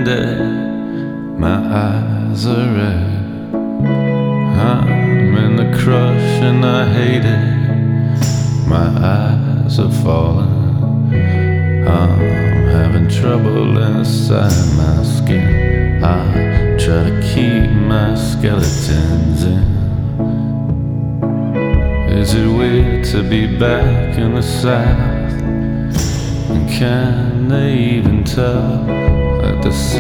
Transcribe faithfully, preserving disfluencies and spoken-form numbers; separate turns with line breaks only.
day, my eyes are red. I'm in the crush and I hate it. My eyes are falling. I'm having trouble inside my skin. I try to keep my skeletons in. Is it weird to be back in the South? And can they even tell that the